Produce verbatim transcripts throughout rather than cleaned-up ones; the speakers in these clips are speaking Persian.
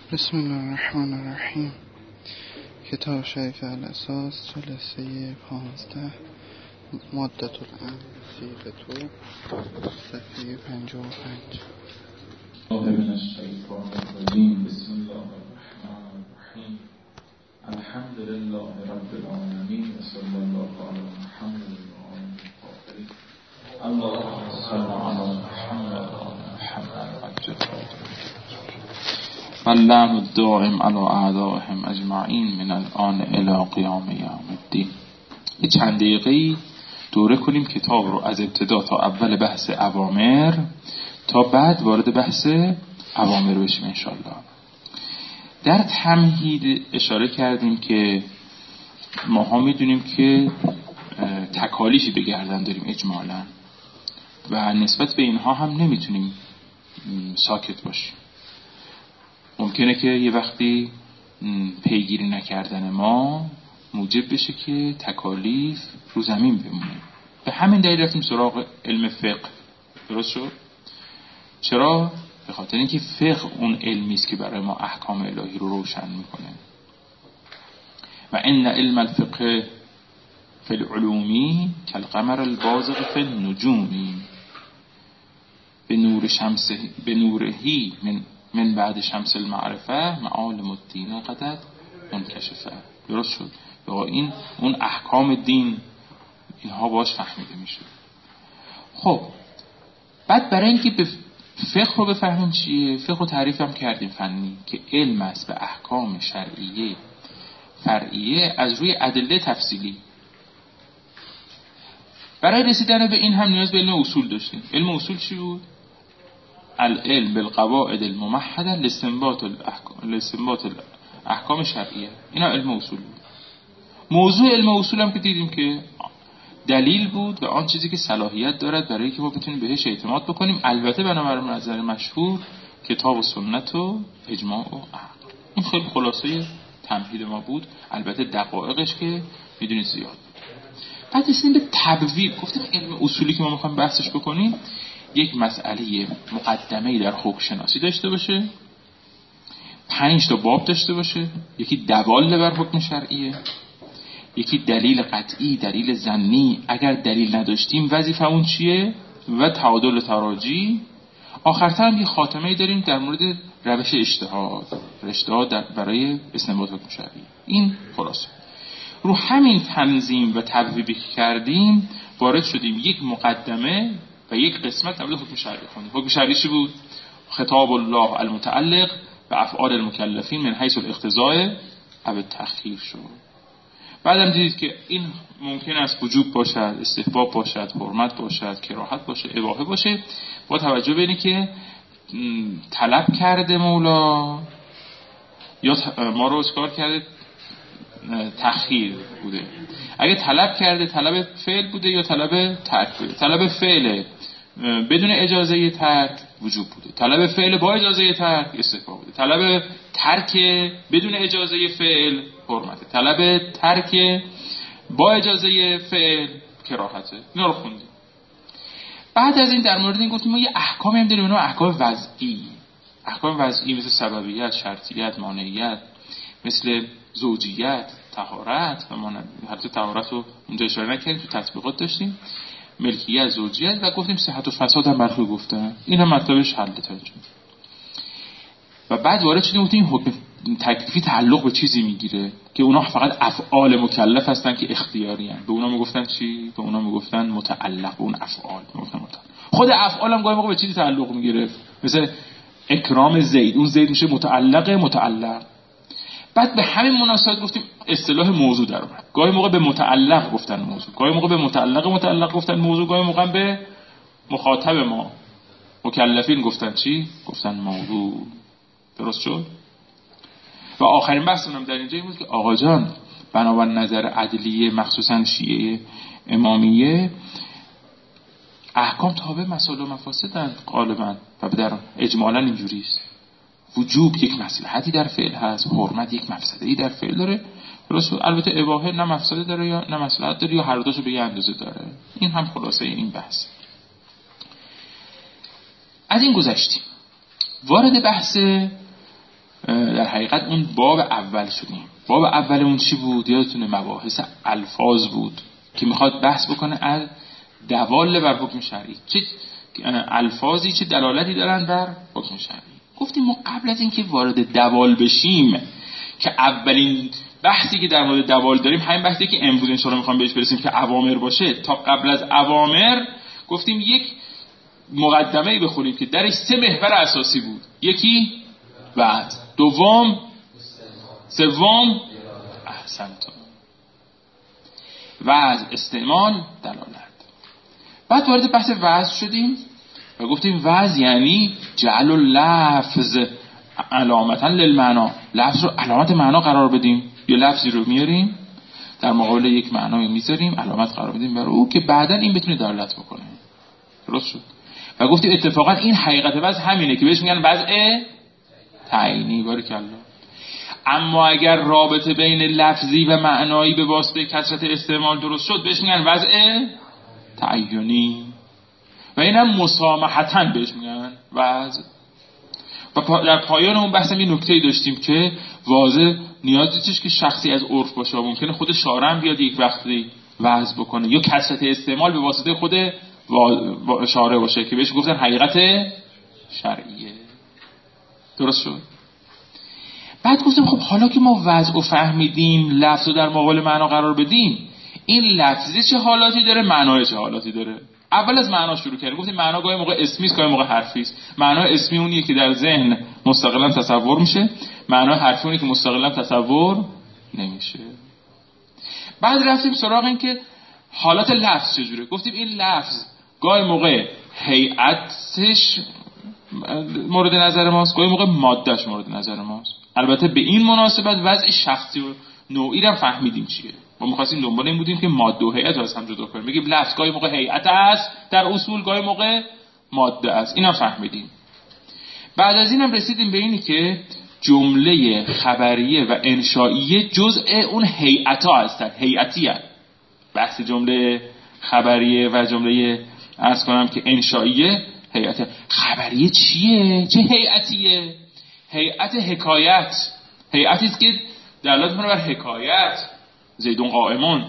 بسم الله الرحمن الرحیم. کتاب شریف الاساس، جلسه پانزده، مادة الامر صیغة، صفحه پنجاه و پنج. من الشیطان الرجیم. بسم الله الرحمن الرحیم. الحمد لله رب العالمین و صلی الله علی محمد و آله الطاهرین. اللهم صل علی محمد و آل محمد واللعن الدائم علی اعدائهم اجمعین من الآن الی قیام یوم الدین. یه چند دقیقه‌ای دوره کنیم کتاب رو از ابتدا تا اول بحث اوامر تا بعد وارد بحث اوامر بشیم انشالله. در تمهید اشاره کردیم که ماها میدونیم که تکالیفی به گردن داریم اجمالا و نسبت به اینها هم نمیتونیم ساکت باشیم. ممکنه که یه وقتی پیگیری نکردن ما موجب بشه که تکالیف رو زمین بمونه. به همین دلیل رفتیم سراغ علم فقه. درست شد؟ چرا؟ به خاطر اینکه فقه اون علمی است که برای ما احکام الهی رو روشن میکنه. و ان علم الفقه فی العلومی کالقمر البازغ فی النجومی به نور شمس به نورهی من من بعد شمس المعرفه معالم الدین قد منکشفه. درست شد؟ با این اون احکام دین اینها باش فهمیده میشه. خب بعد برای اینکه به فقه رو بفهمیم چیه، فقه رو تعریف هم کردیم فنی که علم است به احکام شرعیه فرعیه از روی ادله تفصیلی. برای رسیدن به این هم نیاز به علم اصول داشتیم. علم اصول چی بود؟ العلم بالقواعد الممهده لاستنباط الاحکام لاستنباط الاحکام شرعیه. اینا علم اصول بود. موضوع علم اصول هم که دیدیم که دلیل بود و آن چیزی که صلاحیت دارد برای که ما بتونیم بهش اعتماد بکنیم، البته بنابر نظر مشهور کتاب و سنت و اجماع و عقل. این خیلی خلاصه تمهید ما بود، البته دقایقش که میدونید زیاد بود. بعد رسیدیم به تبویب. گفتیم علم اصولی که ما میخوایم بحثش بکنیم یک مسئله مقدمه‌ای در حکم شناسی داشته باشه، پنج تا باب داشته باشه، یکی دواله بر حکم شرعیه، یکی دلیل قطعی، دلیل ظنی، اگر دلیل نداشتیم وظیفه اون چیه، و تعادل تراجی. آخرتر هم یه خاتمه‌ای داریم در مورد روش اجتهاد، اجتهاد برای استنباط حکم شرعی. این خلاصه رو همین تنظیم و تبویبی که کردیم وارد شدیم یک مقدمه و یک قسمت در مورد حکم شرعی خوندیم. حکم شرعی چی بود؟ خطاب الله المتعلق به افعال المکلفین من حیث الاقتضاء او التخییر شد. بعدم دیدید که این ممکن است وجوب باشد، استحباب باشد، حرمت باشد، کراهت باشه، اباحه باشه، با توجه به اینه که طلب کرده مولا یا ما رو اسکار کرده تخییر بوده. اگه طلب کرده طلب فعل بوده یا طلب ترک بوده. طلب فعل بدون اجازه ترک وجوب بوده، طلب فعل با اجازه ترک استحباب بوده، طلب ترک بدون اجازه فعل حرمته، طلب ترک با اجازه فعل کراهته. اینا رو خوندیم. بعد از این در مورد این گفتیم ما یه احکامی هم داریم، اینا احکام وضعی. احکام وضعی مثل سببیت، شرطیت، مانعیت، مثل زوجیت، طهارت و مانند. حتی طهارت رو اونجا اشاره نکردیم، تو تطبیقات داشتیم ملکیت، زوجیت و گفتیم صحت و فساد هم برخوی گفتن. این هم مطلبش حل تا اینجا. و بعد وارد شدیم گفتیم این حکم تکلیفی تعلق به چیزی میگیره که اونا فقط افعال مکلف هستن که اختیاری هستن. به اونا میگفتن چی؟ به اونا میگفتن متعلق. به اون افعال میگفتن متعلق. خود افعال هم گاهی موقع به چیزی تعلق میگیره، مثل اکرام زید. اون زید میشه متعلق متعلق. بعد به همین مناسبت گفتیم اصطلاح موضوع در اومد. گاهی موقع به متعلق گفتن موضوع، گاهی موقع به متعلق متعلق گفتن موضوع، گاهی موقع به مخاطب ما مکلفین گفتن چی؟ گفتن موضوع. درست شد؟ و آخرین بحثمون در اینجا این بود که آقا جان بنابر نظر عدلیه مخصوصا شیعه امامیه احکام تابع مصالح و مفاسدند غالبا و در اجمالا اینجوریست. وجوب یک مصلحتی در فعل هست، حرمت یک مفسده‌ای در فعل داره. درست؟ البته اباحه نه مفسده داره یا نه مصلحت داره یا هر دوشو به یه اندازه داره. این هم خلاصه این بحث. از این گذشتیم. وارد بحث در حقیقت اون باب اول شدیم. باب اول اون چی بود؟ یادتونه مباحث الفاظ بود که میخواد بحث بکنه از دوال بر حکم شرعی، چه الفاظی چه دلالتی دارن بر حکم شرعی. گفتیم ما قبل از اینکه وارد دوال بشیم که اولین بحثی که در مورد دوال داریم همین بحثی که امروز ان شاءالله میخوام بهش برسیم که اوامر باشه، تا قبل از اوامر گفتیم یک مقدمه‌ای بخونیم که درش سه محور اساسی بود. یکی وعظ، دوم سوم احسنت وعظ، استعمال، دلالت. بعد وارد بحث وعظ شدیم و گفتیم وعظ یعنی جعل اللفظ علامتا للمعنا، لفظ رو علامت معنا قرار بدیم. یه لفظی رو میاریم در مقابل یک معنایی میذاریم، علامت قرار بدیم برای او که بعداً این بتونه دلالت بکنه. درست شد؟ و گفتیم اتفاقا این حقیقت وضع همینه که بهش میگن وضع تعیینی. بارکالله. اما اگر رابطه بین لفظی و معنایی به واسطه کثرت استعمال درست شد بهش میگن وضع تعیینی و اینم مسامحتاً بهش میگن وضع. و در پایان اون بحثم یه نکته‌ای داشتیم که واضح نیازی نیست که شخصی از عرف باشه، ممکنه خود شارع بیاد یک وقتی وضع بکنه یا کثرت استعمال به واسطه خود شارع باشه که بهش گفتن حقیقت شرعیه. درست شد؟ بعد گفتم خب حالا که ما وضع رو فهمیدیم، لفظ رو در مقابل معنا قرار بدیم، این لفظی چه حالاتی داره، معنای چه حالاتی داره؟ اول از معنا شروع کردیم. گفتیم معنا گاهی موقع اسمی است، گاهی موقع حرفی است. معنا اسمی اونیه که در ذهن مستقلا تصور میشه، معنا حرفی اونیه که مستقلا تصور نمیشه. بعد رفتیم سراغ این که حالات لفظ چجوره. گفتیم این لفظ گاهی موقع هیئتش مورد نظر ماست، گاهی موقع مادهش مورد نظر ماست. البته به این مناسبت وضع شخصی و نوعی رو فهمیدیم چیه. ما می‌خواستیم دنبال این بودیم که ماده و هیئت رو از هم جدا کنیم. میگیم لفظ گاهی موقع هیئت است در اصول، گاهی موقع ماده است. اینا فهمیدیم. بعد از اینم رسیدیم به اینی که جمله خبریه و انشائیه جزء اون هیئت‌ها هستن، هیئتیه. بحث جمله خبریه و جمله عرض کنم که انشائیه هیئت. خبریه چیه؟ چه هیئتیه؟ هیئت حکایت، هیئتی است که دلالت می‌کنه بر حکایت. زیدون قائمون،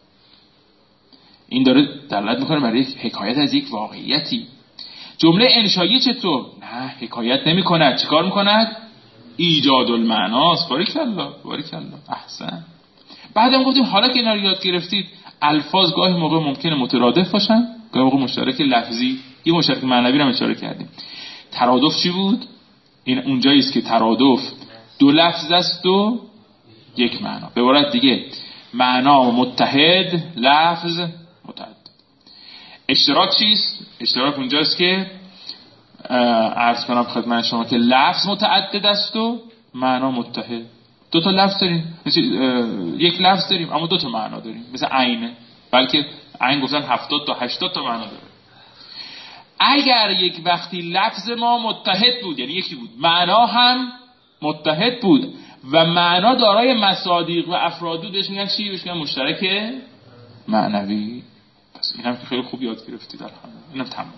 این داره دلالت می‌کنه بر یک حکایت از یک واقعیتی. جمله انشائیه چطور؟ نه حکایت نمی‌کند، چیکار می‌کند؟ ایجاد المعناست. باریکالله باریکالله احسن. بعدم گفتیم حالا که اینا رو یاد گرفتید، الفاظ گاهی موقع ممکنه مترادف باشن، گاهی موقع مشترک لفظی، یه مشترک معنوی رو هم اشاره کردیم. ترادف چی بود؟ این اونجایی است که ترادف دو لفظ است و یک معنا. به عبارت دیگه معنا متحد، لفظ متعدد. اشتراک چیست؟ اشتراک اونجاست که عرض کنم خدمت شما که لفظ متعدد است و معنا متحد. دو تا لفظ داریم، مثل یک لفظ داریم اما دو تا معنا داریم، مثل عینه، بلکه عین گفتن هفتاد تا هشتاد تا معنا داره. اگر یک وقتی لفظ ما متحد بود، یعنی یکی بود، معنا هم متحد بود و معنا دارای مصادیق و افراد بودش، میگن چی؟ بهش میگن مشترک معنوی. پس این هم که خیلی خوب یاد گرفتید الحمدلله. اینم تمام.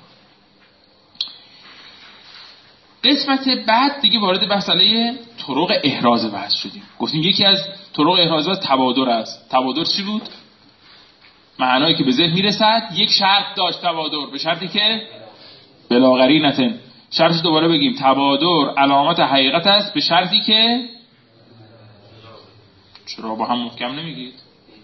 قسمت بعد دیگه وارد مسئله طرق احراز بحث شدیم. گفتیم یکی از طرق احراز بحث تبادر است. تبادر چی بود؟ معنایی که به ذهن میرسد یک شرط داشت تبادر، به شرطی که بلا قرینه. شرطش دوباره بگیم تبادر علامت حقیقت است به شرطی که چرا با هم محکم نمیگید؟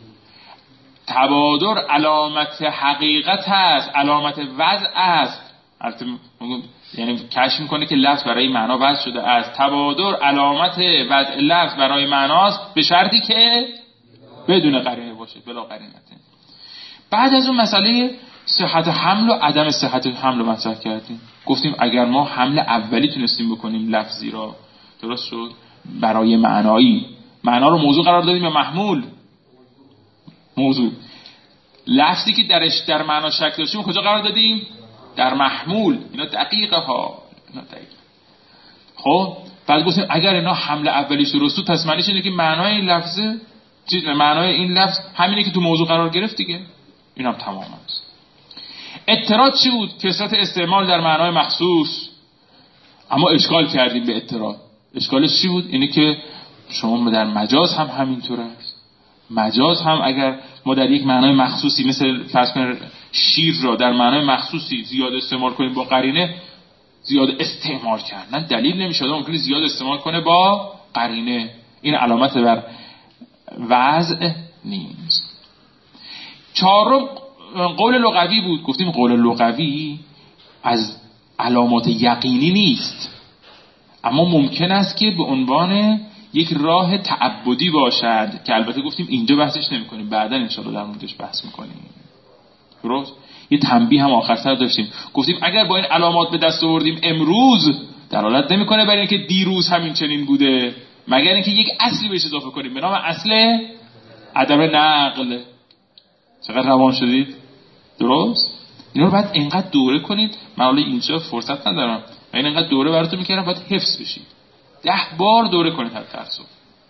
تبادر علامت حقیقت است، علامت وضع است. البته یعنی کشف میکنه که لفظ برای معنا وضع شده است. تبادر علامت وضع لفظ برای معناست به شرطی که بدون قرینه باشه، بلا قرینه. بعد از اون مسئله صحت حمل و عدم صحت حمل رو مطرح کردیم. گفتیم اگر ما حمل اولی تونستیم بکنیم لفظی را، درست شد، برای معنایی، معنا رو موضوع قرار دادیم یا محمول؟ موضوع. لفظی که درش در معنا شک داشتیم کجا قرار دادیم؟ در محمول. اینا دقیقه ها، اینا دقیقه. خب بعد گفتیم اگر اینا حمل اولیش درست بود، پس معنیش اینه که معنای این لفظ چیز، معنای این لفظ همینه که تو موضوع قرار گرفت دیگه. اینم تمام است. اضطراد چی بود؟ کثرت استعمال در معنای مخصوص. اما اشکال کردیم به اضطراد. اشکالش چی بود؟ اینه که شما در مجاز هم همینطور است. مجاز هم اگر ما در یک معنای مخصوصی مثل فرض کنید شیر را در معنای مخصوصی زیاد استعمال کنیم با قرینه، زیاد استعمال کردن دلیل نمیشه ممکنه زیاد استعمال کنه با قرینه. این علامت بر وضع نیست. چهارم قول لغوی بود. گفتیم قول لغوی از علامات یقینی نیست، اما ممکن است که به عنوان یک راه تعبدی باشد که البته گفتیم اینجا بحثش نمی کنیم، بعدا انشاءالله در موردش بحث میکنیم. درست؟ یه تنبیه هم آخر سر داشتیم، گفتیم اگر با این علامات به دست آوردیم امروز دلالت نمیکنه برای اینکه دیروز همین چنین بوده، مگر اینکه یک اصلی بهش اضافه کنیم به نام اصل عدم نقل. چقدر روان شدید؟ درست؟ اینا رو باید اینقدر دوره کنید. من حالا اینجا فرصت ندارم، من اینقدر دوره براتون میکردم باید حفظ بشید. ده بار دوره کنید هر درسو.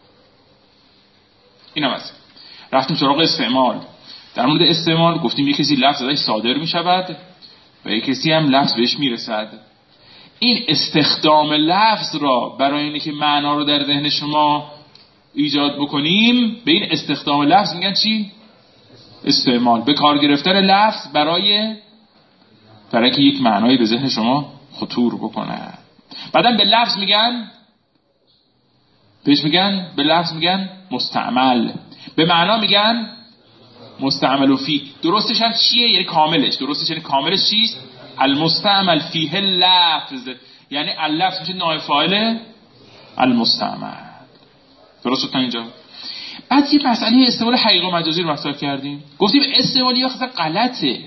اینم است. رفتیم سراغ استعمال. در مورد استعمال گفتیم یک کسی لفظ ازش صادر میشود و یک کسی هم لفظ بهش میرسد. این استخدام لفظ را برای اینکه که معنا رو در ذهن شما ایجاد بکنیم به این استخدام لفظ میگن چی؟ استعمال. به کار گرفتن لفظ برای برای که یک معنایی به ذهن شما خطور بکنه. بعدم به لفظ میگن بهش میگن به لفظ میگن مستعمل، به معنا میگن مستعمل فی. درستش هم چیه؟ یعنی کاملش. درستش یعنی کاملش چیست؟ المستعمل فیه لفظ، یعنی اللفظ میشه نائب فاعل المستعمل. درست تا اینجا؟ بعد یه مسئله استعمال حقیقی و مجازی رو مطرح کردیم. گفتیم استعمال یه خاصه غلطه.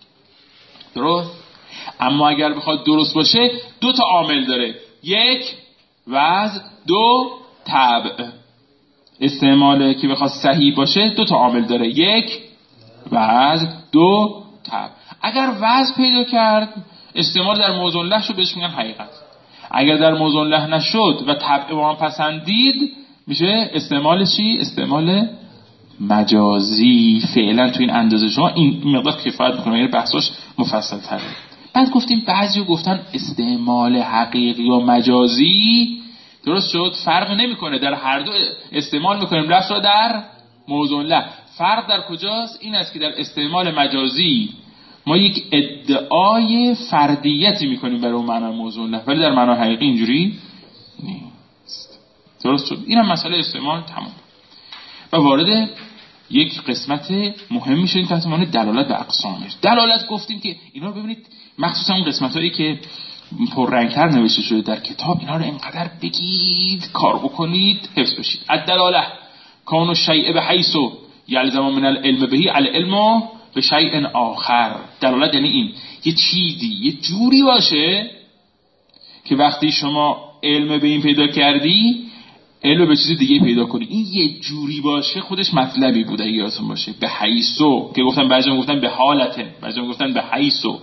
درست؟ اما اگر بخواد درست باشه دو تا عامل داره، یک وضع، دو طبع. استعماله که بخواد صحیح باشه دو تا عامل داره، یک وضع، دو طبع. اگر وضع پیدا کرد استعمال در موضوع له شد بهش میگن حقیقت. اگر در موضوع له نشد و طبع با هم پسندید میشه استعمال چی؟ استعمال مجازی. فعلا تو این اندازه شما این مقدار کفایت میکنه، یعنی بحثاش مفصل تره. بعد گفتیم بعضی گفتن استعمال حقیقی و مجازی درست شد فرق نمیکنه، در هر دو استعمال میکنیم لفظ را در موضوع له. فرق در کجاست؟ این است که در استعمال مجازی ما یک ادعای فردیتی میکنیم برای اون معنی موضوع له، ولی در معنی حقیقی اینجوری نیست. درست شد؟ این هم مسئله استعمال تمام. و وارد یک قسمت مهم میشیم تحت عنوان دلالت و اقسامش. دلالت گفتیم که اینا رو ببینید، مخصوصا اون قسمتایی که پررنگ‌تر نوشته شده در کتاب، اینا رو اینقدر بگید، کار بکنید، حفظ بشید. الدلاله کون الشیء بحیث یلزم من العلم بهی العلم به شیء آخر. دلالت یعنی این یه چیزی یه جوری باشه که وقتی شما علم به این پیدا کردی علم به چیز دیگه پیدا کنی. این یه جوری باشه خودش مطلبی بوده اگه یادتون باشه. به حیثو که گفتن، بعضی گفتن به حالته، بعضی گفتن به حیثو.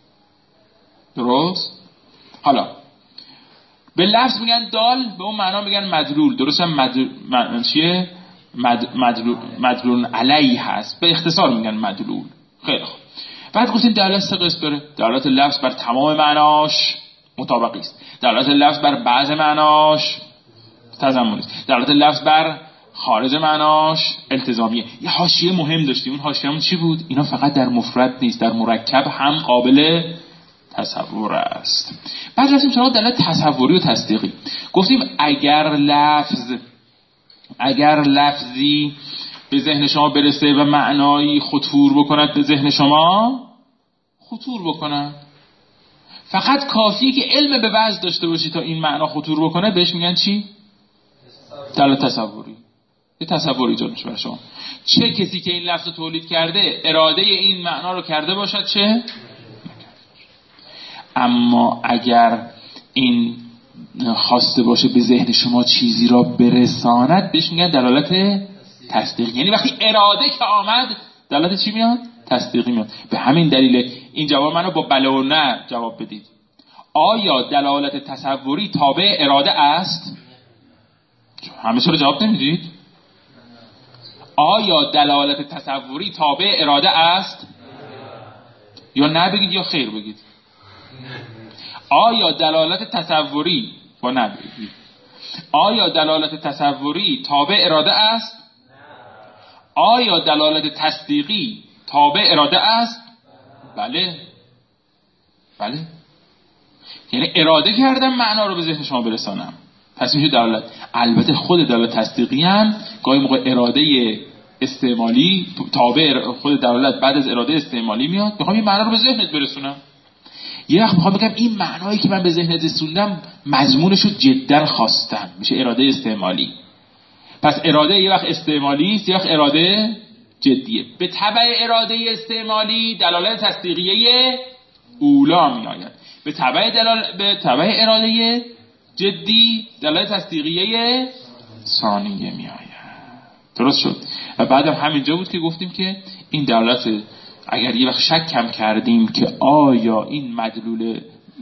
درست؟ حالا به لفظ میگن دال، به اون معنا میگن مدلول. درست هم مدلول معنی چیه؟ مد... مدلول مدلول علیه هست، به اختصار میگن مدلول. خیلی خوب. بعد گفتیم دلالت سه قسم داره. دلالت لفظ بر تمام معناش مطابقی است، دلالت لفظ بر بعض معناش تضمنی است، دلالت لفظ بر خارج معناش التزامیه. یه حاشیه مهم داشتیم، اون حاشیه‌مون چی بود؟ اینا فقط در مفرد نیست، در مرکب هم قابل تصور است. بعد رفتیم سراغ دلالت تصوری و تصدیقی. گفتیم اگر لفظ اگر لفظی به ذهن شما برسه و معنایی خطور بکند به ذهن شما، خطور بکند، فقط کافیه که علم به وضع داشته باشی تا این معنا خطور بکنه، بهش میگن چی؟ دلالت تصوری. یه تصور ایجاد میشه برای شما. چه کسی که این لفظ رو تولید کرده اراده این معنا رو کرده باشد، چه؟ اما اگر این خواسته باشه به ذهن شما چیزی را برساند، بهش میگن دلالت تصدیقی. یعنی وقتی اراده که آمد دلالت چی میاد؟ تصدیقی میاد. به همین دلیل این جواب منو با بله و نه جواب بدید. آیا دلالت تصوری تابع اراده است؟ همه چرا جواب نمیدید؟ آیا دلالت تصوری تابع اراده است؟ یا نه بگید یا خیر بگید. آیا دلالت تصوری با نه بگید آیا دلالت تصوری تابع اراده است؟ آیا دلالت تصدیقی تابع اراده است؟ بله بله. یعنی اراده کردم معنا رو به ذهن شما برسانم، پس میشه دلالت. البته خود دلالت تصدیقی هم گاهی موقع اراده استعمالی تابع خود دلالت بعد از اراده استعمالی میاد، میخوام این معنا رو به ذهنت برسونم. یه وقت میخوام بگم این معنایی که من به ذهنت رسوندم مضمونش رو جدا خواستم، میشه اراده استعمالی. پس اراده یه وقت استعمالی است، یه وقت اراده جدیه. به تبع اراده استعمالی دلالت تصدیقیه اولا می آید، به تبع دلال به تبع اراده جدی دلالت تصدیقیه ثانیه می آید. درست شد؟ و بعدم همینجا بود که گفتیم که این دلالت اگر یه وقت شک کم کردیم که آیا این مدلول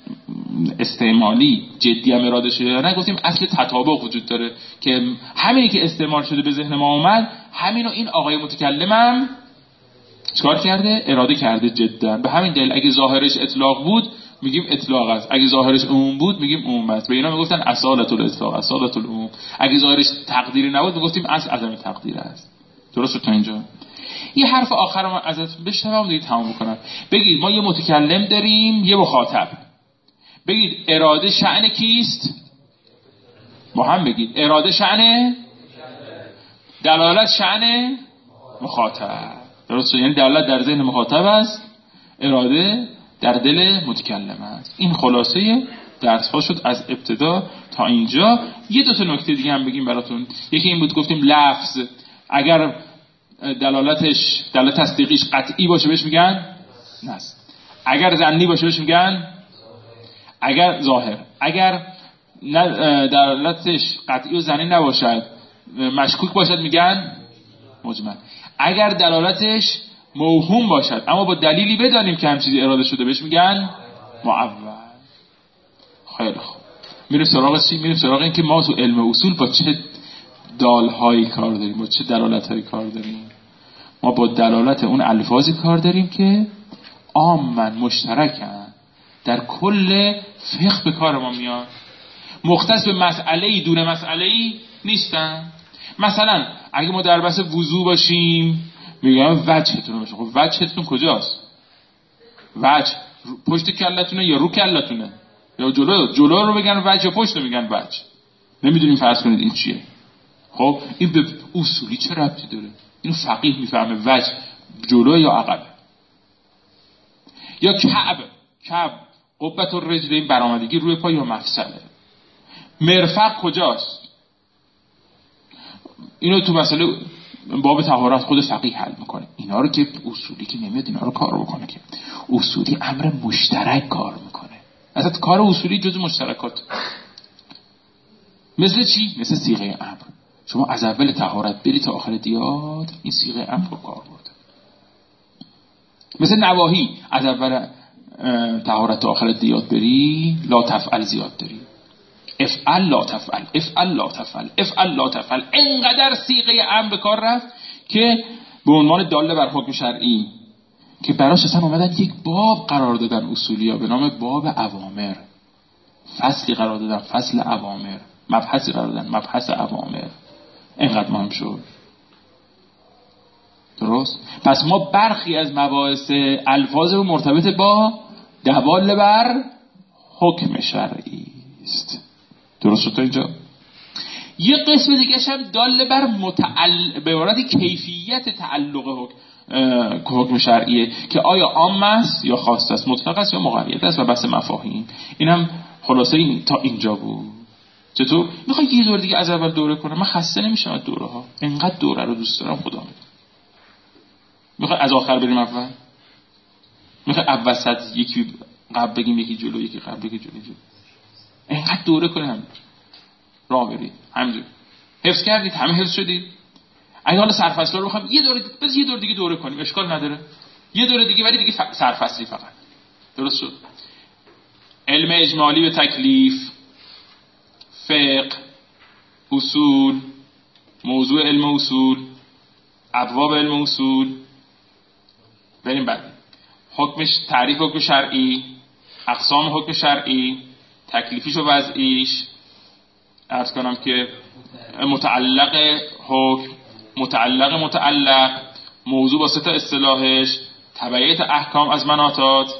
استعمالی جدی هم اراده شده یا نه، گفتیم اصل تطابق وجود داره که همینی که استعمال شده به ذهن ما اومد همینو این آقای متکلمم چکار کرده؟ اراده کرده جدا. به همین دلیل اگه ظاهرش اطلاق بود میگیم اطلاق است، اگه ظاهرش عموم بود میگیم عموم است. به اینا میگفتن اصالت الاطلاق، اصالت العموم. اگه ظاهرش تقدیری نبود میگفتیم اصل عدم تقدیر است. درست تا اینجا؟ یه حرف آخر رو ازت بشنوم دیگه تمام بکنم. بگید ما یه متکلم داریم، یه مخاطب. بگید اراده شأن کیست؟ با هم بگید اراده شأن، دلالت شأن مخاطب. درست؟ یعنی دلالت در ذهن مخاطب است، اراده در دل متکلم است. این خلاصه درس ها شد از ابتدا تا اینجا. یه دو تا نکته دیگه هم بگیم براتون. یکی این بود گفتیم لفظ اگر دلالتش دلالت تصدیقیش قطعی باشه بهش میگن نص، اگر ظنی باشه بهش میگن اگر ظاهر، اگر دلالتش قطعی و ظنی نباشد مشکوک باشد میگن مجمل، اگر دلالتش موهوم باشد اما با دلیلی بدانیم که هم چیزی اراده شده بهش میگن معول. خیلی خوب، میریم سراغ چی؟ میریم سراغ این که ما تو علم اصول با چه دالهایی کار داریم، با چه دلالتهایی کار داریم. ما با دلالت اون الفاظی کار داریم که عامن مشترکن در کل فقه به کار ما میاد، مختص به مسئله‌ای دون مسئله‌ای نیستن. مثلا اگه ما در بحث وضو باشیم میگم وجهتون باشه. خب وجهتون کجاست؟ وجه پشت کلتونه یا رو کلتونه یا جلو؟ جلو رو بگن وجه یا پشت رو میگن وجه؟ نمیدونیم فرض کنید این چیه. خب این به اصولی چه ربطی داره؟ اینو فقیه میفهمه وجه جلو یا عقب. یا کعب، کعب قبت الرجلین برآمدگی روی پا یا مفصله. مرفق کجاست؟ اینو تو مسئله باب طهارت خود فقیه حل میکنه. اینا رو که اصولی که نمیاد اینا رو کار بکنه، که اصولی امر مشترک کار میکنه. اصلا کار اصولی جزء مشترکات. مثل چی؟ مثل صیغه امر. شما از اول طهارت بری تا آخر دیات این صیغه امر رو کار برده. مثل نواهی، از اول طهارت تا آخر دیات بری لا تفعل زیاد داری، افعل لا تفعل، افعل لا تفعل، افعل لا تفعل. اینقدر صیغه امر به کار رفت که به عنوان داله بر حکم شرعی که براش اصلا اومدن یک باب قرار دادن اصولیا به نام باب اوامر. فصلی قرار دادن، فصل اوامر. مبحثی قرار دادن، مبحث اوامر. اینقدر مهم شد. درست؟ پس ما برخی از مباحث الفاظ رو مرتبط با دواله بر حکم شرعی است. درست شد تا اینجا؟ یه قسم دیگه هم داله بر متعلق به عبارت کیفیت تعلق حکم حکم شرعیه که آیا عام است یا خاص است، مطلق است یا مقید است و بحث مفاهیم. این هم خلاصه این تا اینجا بود. چطور؟ میخوای یه دور دیگه از اول دوره کنم؟ من خسته نمیشم از دوره ها، اینقدر دوره رو دوست دارم خدا میده. میخوای از آخر بریم اول؟ میخوای اول وسط یکی قبل بگیم یکی جلو، یکی قبل یکی جلو جلو؟ اینقدر دوره کنم راه برید. همینجور حفظ کردید، همه حفظ شدید. اگه حالا سرفصل رو بخوام یه دوره بس یه دور دیگه دوره کنیم اشکال نداره. یه دوره دیگه ولی دیگه ف... سرفصلی فقط. درست شد؟ علم اجمالی به تکلیف، فقه، اصول، موضوع علم اصول، ابواب علم اصول. بریم بعد. حکمش، تعریف حکم شرعی، اقسام حکم شرعی، تکلیفیش و وضعیش، عرض کنم که متعلق حکم، متعلق متعلق، موضوع با سه تا اصطلاحش، تبعیت احکام از مناطات.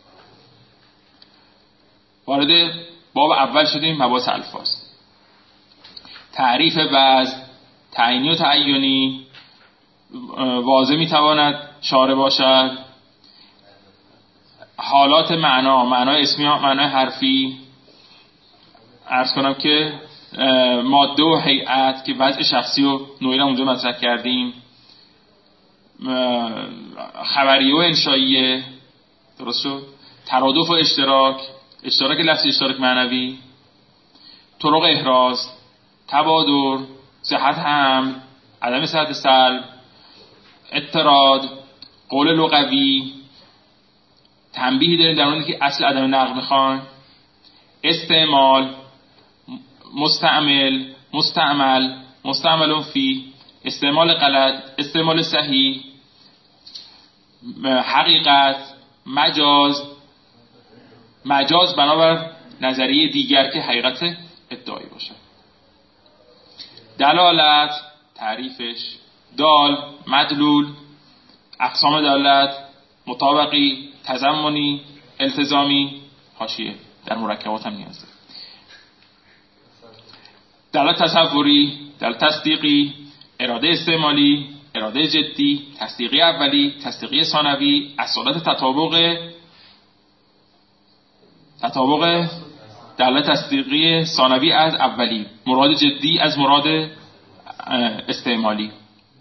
وارد باب اول شدیم، مباحث الفاظ. تعریف وضع، تعیینی و تعینی، واضح میتواند شارع باشد. حالات معنا، معنای اسمی، معنای حرفی. عرض کنم که ماده و هیئت که وضع شخصی و نوعی را اونجا مطرح کردیم. خبریه و انشائیه، درست شد. ترادف و اشتراک، اشتراک لفظی، اشتراک معنوی. طرق احراز، تبادر، صحت حمل، عدم صحت سلب، اضطراد، قول لغوی. تنبیهی داریم در مورد که اصل عدم نقل میخوان. استعمال، مستعمل، مستعمل، مستعمل فی، استعمال غلط، استعمال صحیح، حقیقت، مجاز، مجاز بنابر نظریه دیگر که حقیقت ادعایی باشه. دلالت، تعریفش. دال، مدلول، اقسام دلالت، مطابقی، تضمنی، التزامی، حاشیه. در مرکبات هم نیاز داره. دلالت تصوری، دلالت تصدیقی، اراده استعمالی، اراده جدی، تصدیقی اولی، تصدیقی ثانوی، اصالت تطابق، تطابق دلالت تصدیقی ثانوی از اولی، مراد جدی از مراد استعمالی.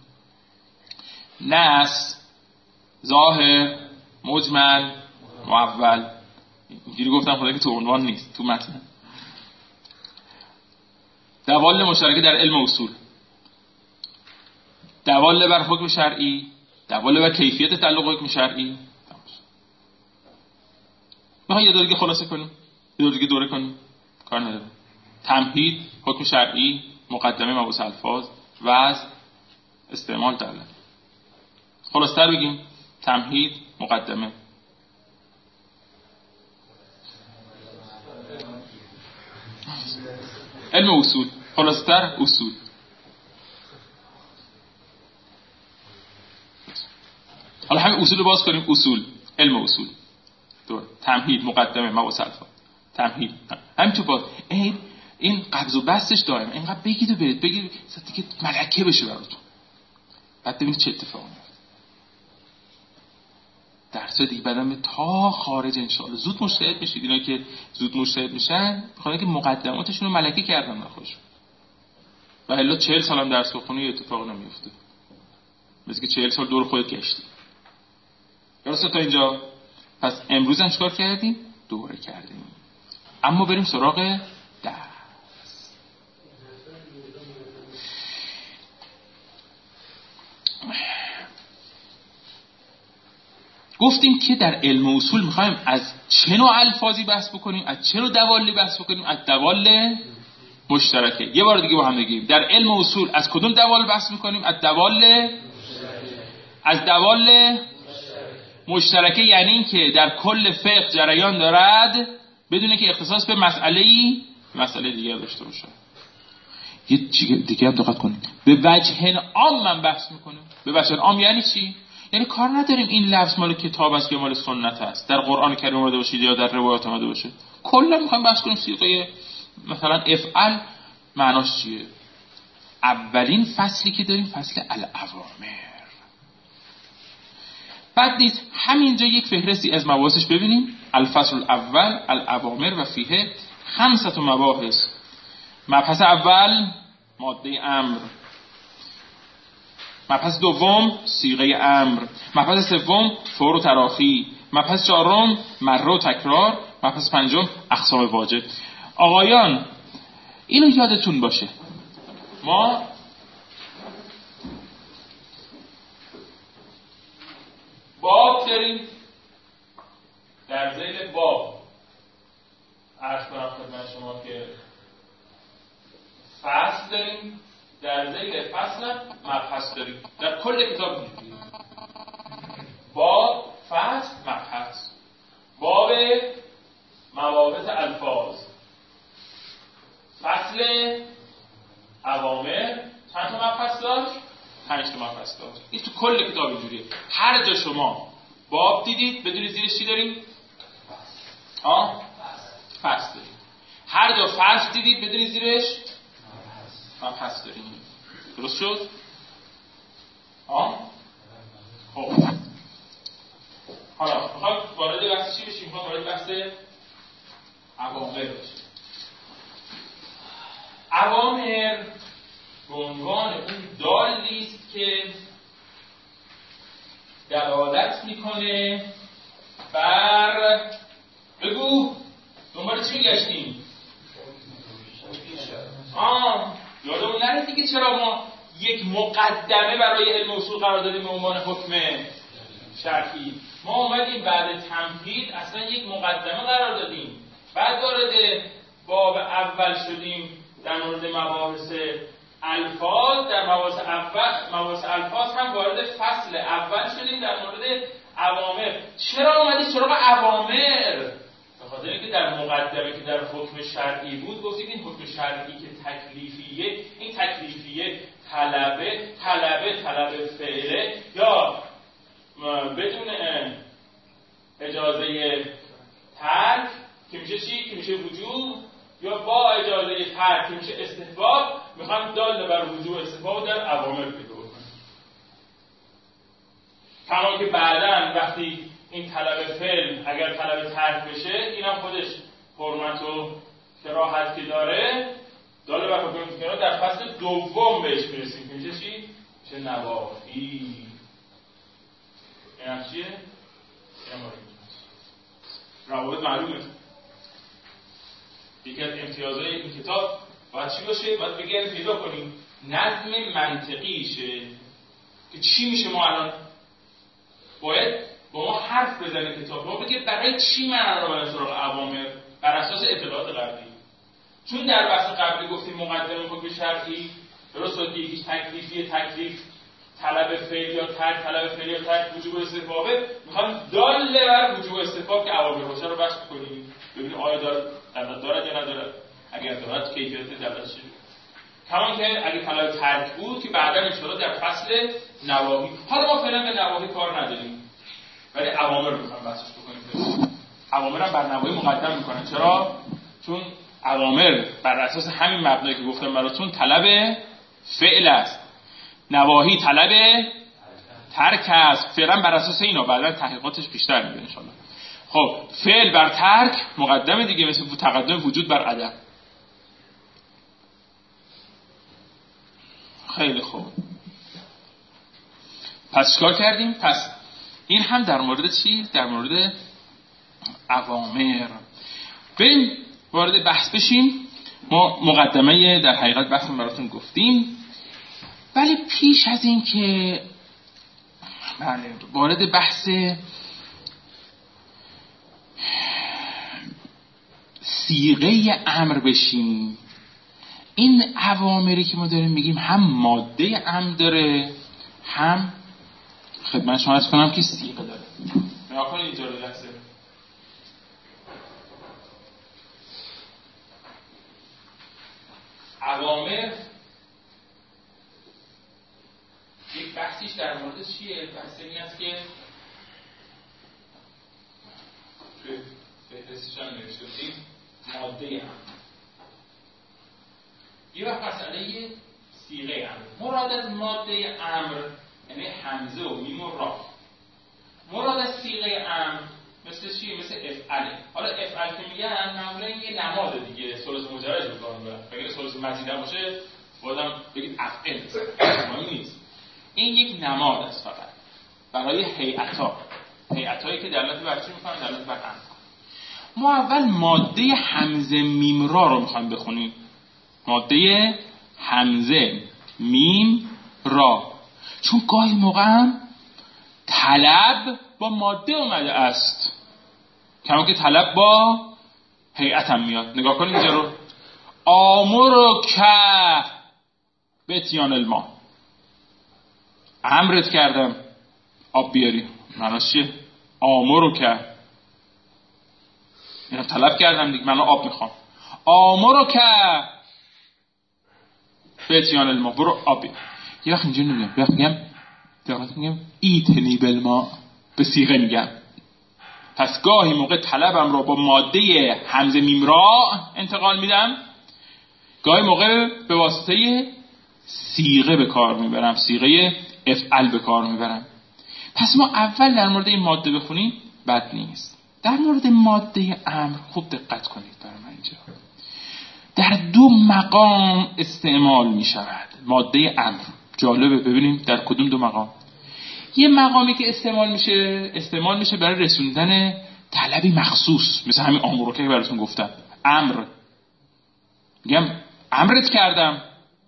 نص، ظاهر، مجمل، مؤول. اینجوری گفتم خدا که تو عنوان نیست، تو متن. دواله مشترکه در علم اصول. دواله بر حکم شرعی، دواله بر کیفیت تعلق حکم شرعی. میخوای یه دور دیگه خلاصه کنیم، یه دور دیگه دوره کنیم، کار نداره. تمهید، حکم شرعی، مقدمه مباحث الفاظ، وضع، استعمال، دلالت. خلاص‌تر بگیم تمهید، مقدمه. علم اصول، خلاص‌تر اصول. حالا همین اصول رو باز کنیم. اصول، علم اصول. دور تمهید، مقدمه، مباحث الفاظ. تمهید همین تو باز این این قبض و بستش دائم اینقدر بگید و برید بگید که ملکه بشه براتون، بعد ببینید چه اتفاقی میفته. درس دیگه بعدم تا خارج ان شاء الله زود مجتهد بشید. اینا که زود مجتهد میشن میخوان که مقدماتشون رو ملکه کردن نخوش، و الا چهل سال هم درس بخونی اتفاق نمیفته. مثل که چهل سال دور خودت گشتی. درسته تا اینجا؟ پس امروز هم چیکار کردیم؟ دوره کردیم. اما بریم سراغ درس. گفتیم که در علم اصول میخوایم از چه نوع الفاظی بحث بکنیم، از چه نوع دوالی بحث بکنیم، از دوال مشترکه. یه بار دیگه با هم بگیم در علم اصول از کدوم دوال بحث میکنیم؟ از دوال از دوال مشترکه، یعنی این که در کل فقه جریان دارد بدون که اختصاص به مسئله‌ای مسئله دیگه داشته باشه. یه چیز دیگه هم دقت کنید، به وجه عام من بحث میکنم. به وجه عام یعنی چی؟ یعنی کار نداریم این لفظ مال کتاب است یا مال سنت است، در قرآن کریم اومده باشه یا در روایات اومده باشه. کلا میخوایم بحث کنیم صیغه مثلا افعل معناش چیه. اولین فصلی که داریم فصل الاوامر. بعد نیست همینجا یک فهرستی از مباحثش ببینیم. الفصل الاول الاوامر و فیه خمسة مباحث. مبحث اول ماده امر، مبحث دوم صیغه امر، مبحث سوم فور و تراخی، مبحث چهارم مره و تکرار، مبحث پنجم اقسام واجب. آقایان اینو یادتون باشه، ما باب داریم، در ذیل باب عرض کنم خدمت شما که فصل داریم، در ذیل فصل مبحث داریم. در کل کتاب می‌بینید باب، فصل، مبحث. باب مباحث الفاظ، فصل فصل اوامر چند تا مبحث داشت؟ پنج تا مبحث داشت. این تو کل کتاب اینجوریه. هر جا شما باب دیدید بدونید زیرش چی داریم؟ آه؟ فصل داریم. هر جا فصل دیدید بدونید زیرش مبحث داریم. درست شد؟ آه؟ خب حالا میخوام وارد بحث چی بشیم؟ میخوام وارد بحث اوامر بشیم. اوامر به عنوان اون دالی است که دلالت میکنه بر بگو دنبال چی میگشتیم؟ آه یادمون نره دیگه چرا ما یک مقدمه برای علم اصول قرار دادیم به عنوان حکم شرعی. ما اومدیم بعد تمهید اصلا یک مقدمه قرار دادیم، بعد وارد باب اول شدیم در مورد مباحث الفاظ. در مباحث اول مباحث الفاظ هم وارد فصل اول شدیم در مورد اوامر. چرا اومدیم سراغ اوامر؟ به خاطر اینکه در مقدمه که در حکم شرعی بود گفتیم این حکم شرعی که تکلیفیه، این تکلیفیه طلبه طلبه طلبه فعله یا بدون اجازه ترک که میشه چی؟ که میشه وجوب، یا با اجازه ترک که میشه استحباب. میخوام دال بر وجوب استحباب در اوامر پیدا کنیم. کما که بعداً وقتی این طلب فعل اگر طلب ترک بشه اینم خودش حرمت و کراهت که داره دال بر حکم کنار در فصل دوم بهش میرسیم که میشه چی؟ میشه نواهی. این هم چیه؟ این هم روابط معلومه. یکی از امتیازهای این کتاب باید چی باشه؟ باید بگردیم پیدا کنیم نظم منطقیشه که چی میشه. ما الان باید با ما حرف بزنه کتاب، ما بگه برای چی من رو برای سراغ اوامر بر اساس اطلاعات قبلی. چون در بحث قبلی گفتیم مقدمه حکم شرعی درست بود، یکیش تکلیفیه، تکلیف طلب فعل یا ترک، طلب فعل یا ترک، وجوب استحبابه. میخوام دال بر وجوب استحباب که اوامر باشه رو بحث کنیم ببینیم آیا داره دلالت دارد یا ندارد. اگر دارد کیفیت دلالتش چیه. کما که اگه طلب ترک بود که بعدا ان شاءالله در فصل نواهی. حالا ما فعلا به نواهی کار نداریم ولی اوامر رو میخوام بحثش بکنیم. اوامر هم بر نواهی مقدم میکنن. چرا؟ چون اوامر بر اساس همین مبنایی که گفتم براتون طلب فعل است، نواهی طلب ترک است. فعلا بر اساس اینا بعدا تحقیقاتش بیشتر میشه ان شاءالله. خب فعل بر ترک مقدمه دیگه، مثل تقدم وجود بر عدم. خیلی خوب، پس چیکار کردیم؟ پس این هم در مورد چی؟ در مورد اوامر. بریم وارد بحث بشیم. ما مقدمه در حقیقت بحث براتون گفتیم، ولی پیش از این که بله وارد بحث صیغه امر بشیم، این اوامری که ما داریم میگیم هم ماده امر داره هم خدمت شما عرض کنم که صیغه داره. نگاه کنید اینجا رو لحظه. اوامر یک بحثیش در مورد چیه؟ بحث این است که توی فهرستش هم نوشته بودیم ماده امر. یه وقت مسئله صیغه امر. مراد از ماده امر یعنی حمزه و میم و را. مراد از صیغه امر مثل چیه؟ مثل افعله. حالا افعل که میگن معمولا یه نماد دیگه ثلاثی مجرد رو کار میبرن. اگه ثلاثی مزیده باشه بازم بگید افعل مهم نیست. این یک نماد است فقط برای هیئت‌ها. هیئت‌هایی که دلالت بر چی میکنن؟ دلالت بر امر. ما اول ماده حمزه میم را رو میخوایم بخونیم. ماده حمزه میم را، چون گاهی موقع هم طلب با ماده اومده است، کما که طلب با هیئت هم میاد. نگاه کنید اینجا رو. آمرو که بتیان الما، امرت کردم آب بیاری. معناش چیه؟ آمرو که اینا طلب کردم دیگه، من آب میخوام. آمرو که به اتیان الماء، برو آب بیار. یه وقت اینجوری نمیگم، یه وقت میگم دقیقاً میگم ایتنی بالماء، به صیغه میگم. پس گاهی موقع طلبم رو با ماده همزه میم را انتقال میدم، گاهی موقع به واسطه صیغه به کار میبرم، صیغه افعل به کار میبرم. پس ما اول در مورد این ماده بخونیم بد نیست. در مورد ماده امر خوب دقت کنید برای من اینجا. در دو مقام استعمال میشود ماده امر. جالبه ببینیم در کدوم دو مقام. یه مقامی که استعمال میشه استعمال میشه برای رسوندن طلبی مخصوص، مثل همین امر که براتون گفتم. امر میگم امرت کردم.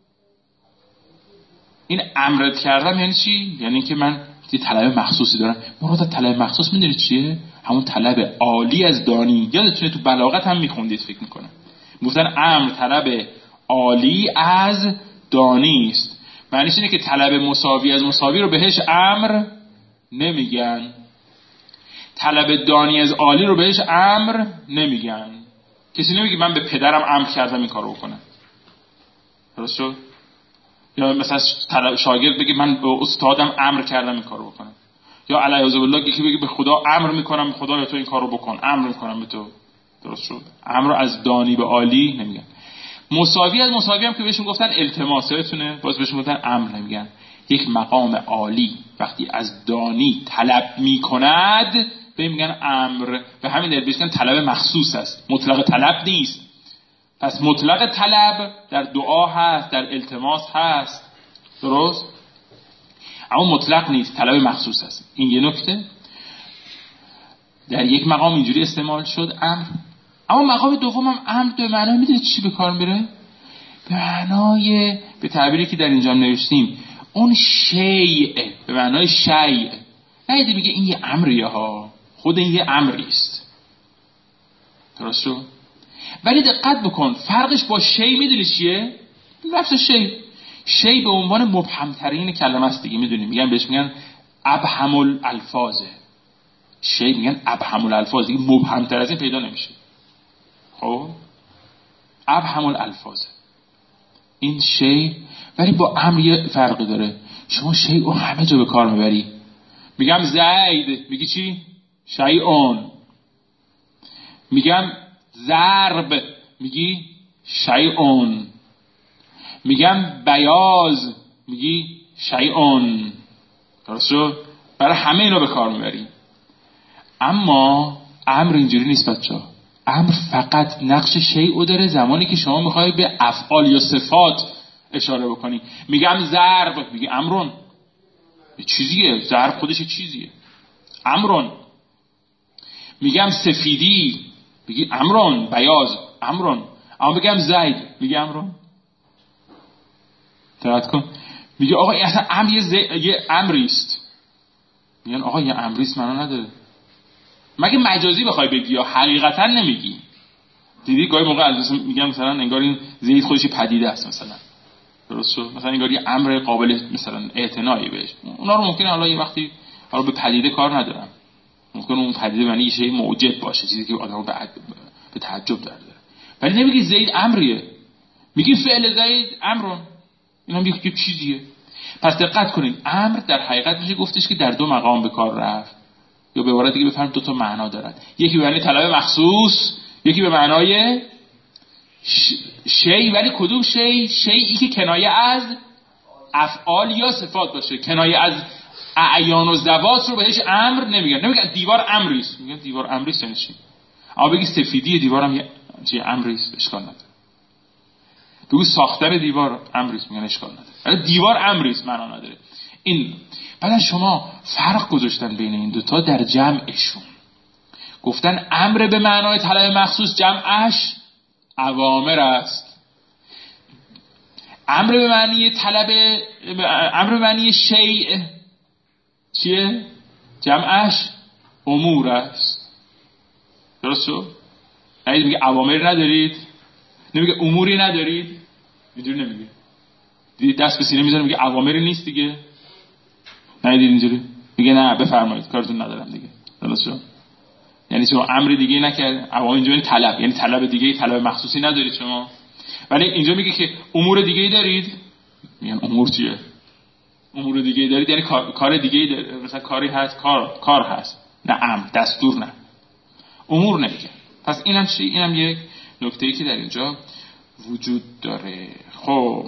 این امرت کردم یعنی چی؟ یعنی که من یه طلب مخصوصی دارم. مراد طلب مخصوص میدونید چیه؟ همون طلب عالی از دانی. یادتونه تو بلاغت هم میخوندید فکر میکنم، گفتن امر طلب عالی از دانی است. معنیش اینه که طلب مساوی از مساوی رو بهش امر نمیگن، طلب دانی از عالی رو بهش امر نمیگن. کسی نمیگه من به پدرم امر کردم این کارو بکنه، درست شد؟ یا مثلا طلب شاگرد بگه من به استادم امر کردم این کارو بکنه، یا علیه بالله یکی بگه به خدا امر میکنم، خدا تو این کارو بکن، امر میکنم به تو، درست شد؟ امر رو از دانی به عالی نمیگن. مساوی از مساوی هم که بهشون گفتن التماساتونه، باز بهشون گفتن امر نمیگن. یک مقام عالی وقتی از دانی طلب میکند به میگن امر. به همین دلیل بهشون طلب مخصوص است، مطلق طلب نیست. پس مطلق طلب در دعا هست، در التماس هست، درست؟ اما مطلق نیست، طلب مخصوص است. این یه نکته. در یک مقام اینجوری استعمال شد امر. اما مقام دوم هم امر به معنای میدونید چی به کار میره؟ به معنای به تعبیری که در اینجا نوشتیم اون شیء، به معنای شیء. نه میگه این یه امریه ها، خود این یه امری است، درست شد؟ ولی دقت بکن فرقش با شیء میدونی چیه؟ نفس شیء. شیء به عنوان مبهم ترین کلمه است دیگه، میدونی میگن بهش میگن ابهم الالفاظ. شیء میگن ابهم الالفاظ، دیگه مبهم تر از این پیدا نمیشه. خب ابهم الالفاظ این شیء. ولی با امر یه فرقی داره. شما شیء رو همه جا به کار میبری. میگم زید، میگی چی؟ شیئون. میگم ضرب، میگی شیئون. میگم بیاض، میگی شیئون. درست شد؟ برای همه اینا به کار میبری. اما امر اینجوری نیست بچه‌ها. امر فقط نقش شیء داره زمانی که شما میخوای به افعال یا صفات اشاره بکنی. میگم ضرب، میگی امرون، یه چیزیه. ضرب خودش یه چیزیه، امرون. میگم سفیدی، میگی امرون. بیاض، امرون. اما بگم زید، میگی امرون. دقت کن. میگه آقا این اصلا امر یه, ز... یه امریست. میگن آقا یه امریست معنا نداره. مگه مجازی بخوای بگی یا حقیقتا نمیگی؟ دیدی گاهی موقع از میگم مثلا انگار این زید خودش پدیده است مثلا، درست شد؟ مثلا انگار یه امر قابل مثلا اعتنایی بهش. اونا رو ممکنه حالا یه وقتی حالا به پدیده کار ندارم، ممکنه اون پدیده معنی یه چیزی موجب باشه، چیزی که آدمو به به تعجب داره. ولی نمیگی زید امریه، میگی فعل زید امرون. اینا میگه یه چیزیه. پس دقت کنید، امر در حقیقت میشه گفتش که در دو مقام به کار رفت، یا به عبارت دیگه بفهمید دو تا معنا دارن. یکی به معنی طلب مخصوص، یکی به معنای شیء. ولی کدوم شیء؟ شیئی که کنایه از افعال یا صفات باشه. کنایه از اعیان و ذوات رو بهش امر نمیگن. نمیگن دیوار امریست، میگن دیوار امریست یعنی چی؟ اما بگی سفیدی دیوارم یه چی امریست، اشکال نداره. بگو ساختن دیوار امریست، میگن اشکال نداره. ولی دیوار امریست معنا نداره. این بعدن شما فرق گذاشتن بین این دوتا در جمعشون. گفتن امر به معنای طلب مخصوص جمعش اوامر است. امر به معنی طلب امر به معنی شیء چیه؟ جمعش امور است. درست شد؟ یعنی میگه اوامر ندارید، نمیگه اموری ندارید، اینجوری نمیگه. دیدید دست به سینه میذاره میگه اوامری نیست دیگه. ندید اینجوری میگه نه بفرمایید کارتون ندارم دیگه. درست شد؟ یعنی شما امر دیگه نکرد، اما اینجا این طلب، یعنی طلب دیگه، طلب مخصوصی ندارید شما. ولی اینجا میگه که امور دیگه دارید، میگن امور چیه؟ امور دیگه دارید یعنی کار, کار دیگه دارید، مثلا کاری هست، کار کار هست، نه امر، دستور نه، امور نمیگه. پس اینم چی؟ اینم یک نکته‌ای که در اینجا وجود داره. خب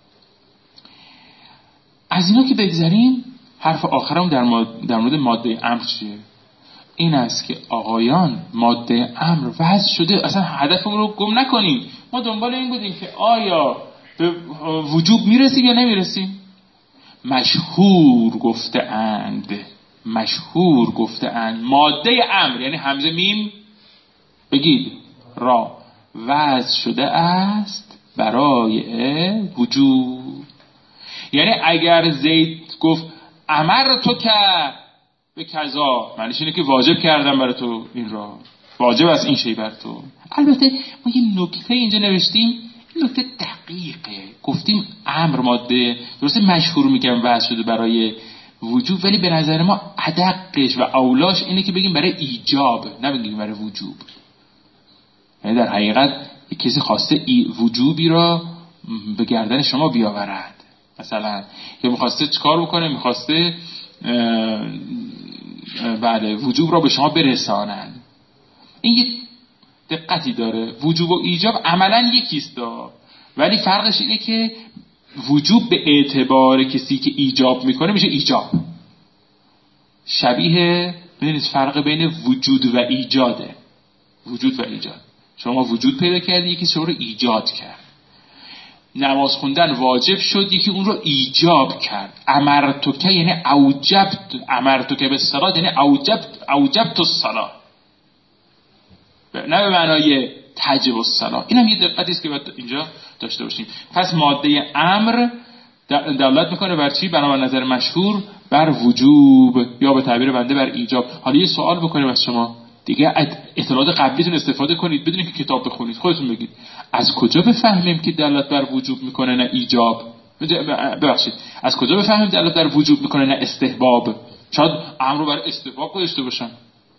از اینا که بگذاریم، حرف آخرم در, ماد... در مورد ماده امر چیه؟ این است که آقایان ماده امر وضع شده، اصلا هدفمون رو گم نکنیم. ما دنبال این بودیم که آیا به وجوب میرسیم یا نمیرسیم. مشهور گفته اند مشهور گفته اند ماده امر یعنی همزه میم بگید را وضع شده است برای وجوب. یعنی اگر زید گفت امر تو که به کذا، معنیش اینه که واجب کردم برای تو این را، واجب است این شی بر تو. البته ما یه نکته اینجا نوشتیم، این نکته دقیقه، گفتیم امر ماده درسته مشهور میگم وضع شده برای وجوب، ولی به نظر ما ادقش و اولاش اینه که بگیم برای ایجاب، نه بگیم برای وجوب. یعنی در حقیقت کسی خواسته وجوبی را به گردن شما بیاورد، مثلا یا میخواسته چیکار بکنه، میخواسته بله وجوب را به شما برساند. این یک دقتی داره. وجوب و ایجاب عملا یکیست، ولی فرقش اینه که وجوب به اعتبار کسی که ایجاب میکنه میشه ایجاب. شبیه ببینید فرق بین وجود و ایجاده. وجود و ایجاد، شما وجود پیدا کردی، یکی شما رو ایجاد کرد. نماز خوندن واجب شد، یکی اون رو ایجاب کرد. امرتوکه یعنی اوجبت، امرتوکه به صلاة یعنی اوجبت اوجبت الصلاة، نه به معنای تجب الصلاة. اینم یه دقتی است که باید اینجا داشته باشیم. پس ماده امر دلالت میکنه بر چی؟ بنابر نظر مشهور بر وجوب، یا به تعبیر بنده بر ایجاب. حالا یه سوال بکنیم از شما دیگه، اطلاعات قبلیتون استفاده کنید بدون که کتاب بخونید، خودتون بگید از کجا بفهمیم که دلالت بر وجوب میکنه نه ایجاب؟ ببخشید از کجا بفهمیم دلالت بر وجوب میکنه نه استحباب؟ شاید امر بر استحباب گذاشته باشن.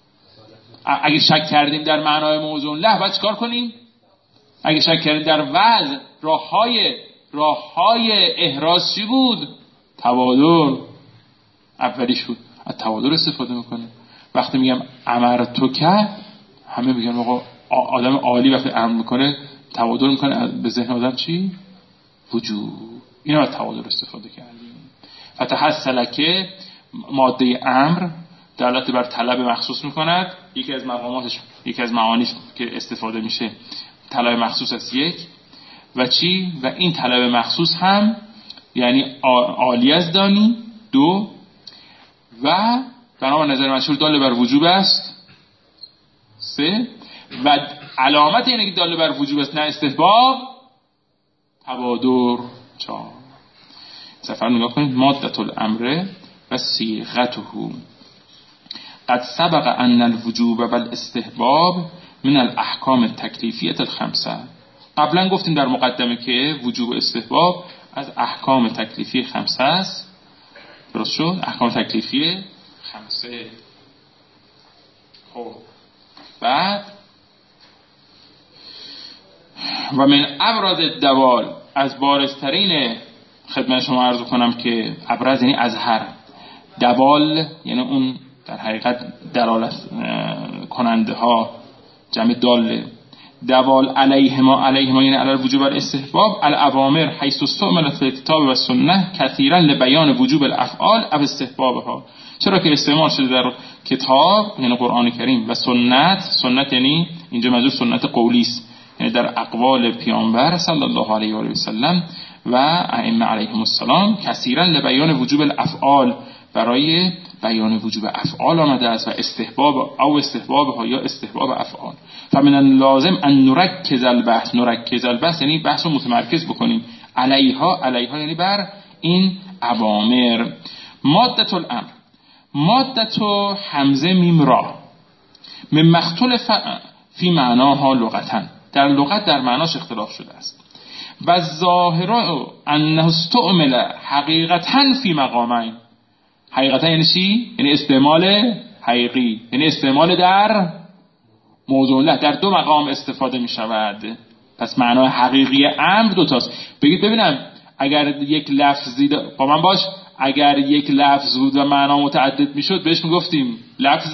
اگه شک کردیم در معنای موضوع له باید چیکار کنیم؟ اگه شک کردیم در وضع، راههای راههای احراز چی بود؟ توادر اولیش بود، از توادر استفاده میکنه. وقتی میگم امرتوکه، همه میگن آقا آدم عالی وقتی امر میکنه توادر میکنه، به ذهن آدم چی؟ وجوب. اینا از توادر استفاده کردیم. فتحصل که ماده امر دلالت بر طلب مخصوص میکند. یکی از مقاماتش، یکی از معانیش که استفاده میشه طلب مخصوص است یک، و چی؟ و این طلب مخصوص هم یعنی عالی از دانی دو، و بنابر نظر مشهور دال بر وجوب است سه، و علامت اینه که دال بر وجوب است نه استحباب توادر چهار. سفر نگاه کنید. مادة الامر و صیغته قد سبق ان الوجوب و الاستحباب من الاحکام التکلیفیه الخمسه. قبلا گفتیم در مقدمه که وجوب و استحباب از احکام تکلیفی خمسه است. درست شد؟ احکام تکلیفی خمسه. خب بعد و من ابرز الدوال، از بارزترین، خدمت شما عرض کنم که ابرز یعنی ازهر، دوال یعنی اون در حقیقت دلالت کننده ها، جمع داله. دوال علیهما، علیهما یعنی علی الوجوب والاستحباب، الاوامر حیث استعملت فی الکتاب و سنه کثیرا لبیان وجوب الافعال او استحبابها. چرا که استعمال شده در کتاب یعنی قرآن کریم و سنت، سنت یعنی اینجا منظور سنت قولی است، یعنی در اقوال پیامبر صلی الله علیه و آله و سلم و ائمه علیهم السلام، کثیرا لبیان وجوب الافعال، برای بیان وجوب افعال آمده است و استحباب او استحبابها یا استحباب افعال. فمن اللازم ان نرکز البحث، نرکز البحث یعنی بحث رو متمرکز بکنیم، علیها، علیها یعنی بر این اوامر. مادة الامر، مادة حمزه میم را من مختلف فی معناها لغتا، در لغت در معناش اختلاف شده است. و ظاهر انه استعمل حقیقتا فی مقامین. حقیقتا یعنی چی؟ یعنی استعمال حقیقی، یعنی استعمال در موضوع له، در دو مقام استفاده می شود. پس معنای حقیقی امر دو تاست. بگید ببینم اگر یک لفظی با من باش اگر یک لفظ بود و معنا متعدد میشد بهش میگفتیم لفظ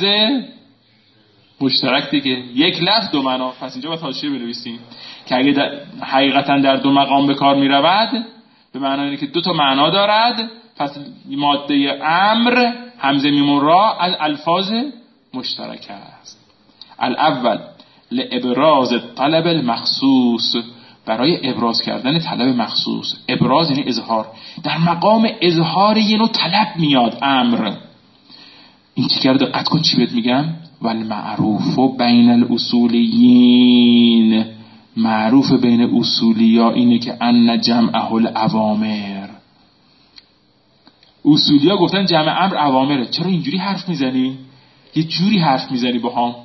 مشترک دیگه. یک لفظ دو معنا. پس اینجا باید حاشیه بنویسیم که اگه در حقیقتا در دو مقام به کار میرود به معنی اینه که دو تا معنا دارد، پس ماده امر همزه میمون را از الفاظ مشترک است. الاول لابراز طلب المخصوص، برای ابراز کردن طلب مخصوص. ابراز یعنی اظهار، در مقام اظهار یه نوع طلب میاد امر. این چی کرده؟ دقت کن چی بهت میگم. والمعروف بین الاصولیین، معروف بین اصولیا اینه که ان جمعه الاوامر. اصولیا گفتن جمع امر اوامره. چرا اینجوری حرف میزنی؟ یه جوری حرف میزنی با هم.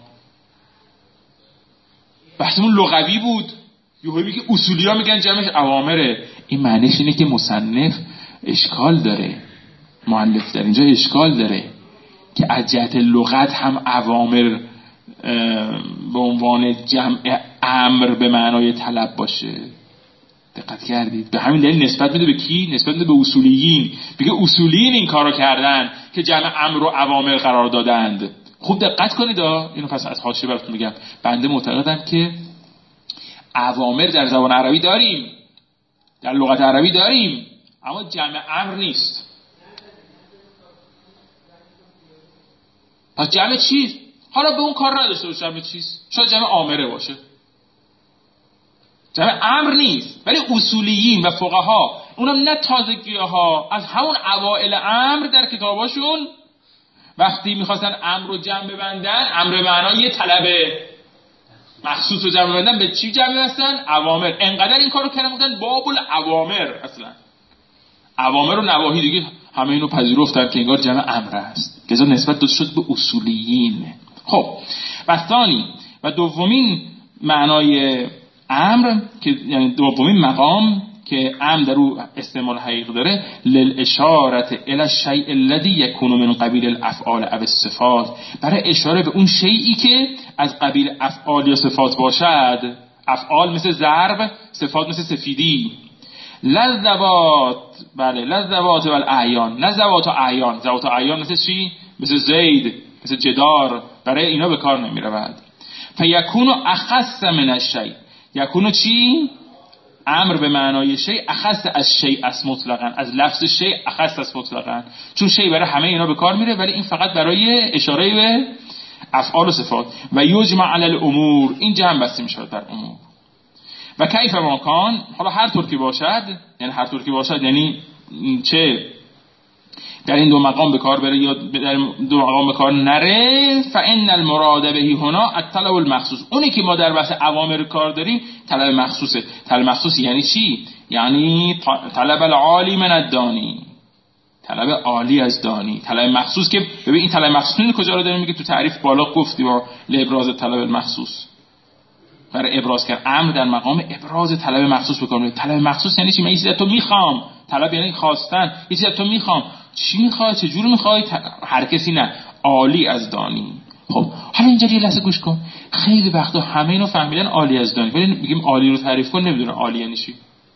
بحثمون لغوی بود، یهو میگه اصولیا میگن جمعش اوامره. این معنیش اینه که مصنف اشکال داره، مؤلف در اینجا اشکال داره که از جهت لغت هم اوامر به عنوان جمع امر به معنای طلب باشه. دقت کردید؟ به همین دلیل نسبت میده به کی؟ نسبت میده به اصولیین. بگه اصولیین این کارو کردن که جمع امر و اوامر قرار دادند. خوب دقت کنید ها. اینو پس از حاشیه براتون میگم. بنده معتقدم که اوامر در زبان عربی داریم، در لغت عربی داریم، اما جمع امر نیست. پس جمع چیز؟ حالا به اون کار نداشته باشه جمع چیز، شاید جمع آمره باشه، جمع امر نیست. ولی اصولیین و فقها، اونم نه تازگی‌ها، از همون اوائل امر در کتاباشون وقتی میخواستن امر رو جمع ببندن، امر معنای یه طلبه مخصوص رو جمع ببندن، به چی جمع بستن؟ اوامر. انقدر این کارو کردن بودن باب الاوامر. اصلا اوامر و نواهی دیگه همه اینو پذیرفتن که انگار جمع امر است، که نسبت داده شد به اصولیین. خب و ثانی و دومین معنای امر که یعنی دومین مقام که امر در او استعمال حقیقی داره، للاشارت الی الشیء الذی یکون من قبیل الافعال او الصفات، برای اشاره به اون شیئی که از قبیل افعال یا صفات باشد. افعال مثل ضرب، صفات مثل سفیدی. لذوات، بله لذوات و الاعیان، نه ذوات و اعیان. ذوات و اعیان مثل چی؟ مثل زید، مثل جدار. برای اینا به کار نمی رود. فیکون اخص من الشیء، یکونو چی؟ امر به معنای شیء اخص از شیء است مطلقاً، از لفظ شیء اخص است مطلقاً، چون شیء برای همه اینا به کار میره، ولی این فقط برای اشاره به افعال و صفات. و یجمع علی الامور، این جمع بسته میشه در امور. و کیف ما کان، حالا هر طور که باشد، یعنی هر طور که باشد یعنی چه در این دو مقام به کار بره یا در دو مقام به کار نره. فان المراد به هنا الطلب المخصوص، اونی که ما در بحث اوامر کار داریم طلب مخصوصه. طلب مخصوص یعنی چی؟ یعنی طلب العالی من الدانی، طلب عالی از دانی. طلب مخصوص که ببین این طلب مخصوص این کجا رو داریم؟ میگه تو تعریف بالا گفتی با لابراز طلب المخصوص، برای ابراز کرد امر در مقام ابراز طلب مخصوص بکنه. طلب مخصوص یعنی چی؟ من یه چیزی از تو میخوام. طلب یعنی خواستن، یه چیزی از تو میخوام. چی میخوای؟ چه جور میخوای؟ هر کسی نه، عالی از دانی. خب حالا اینجا یه لحظه گوش کن. خیلی وقتا همه اینو فهمیدن عالی از دانی، ولی میگیم عالی رو تعریف کن، نمیدونن عالی یعنی چی.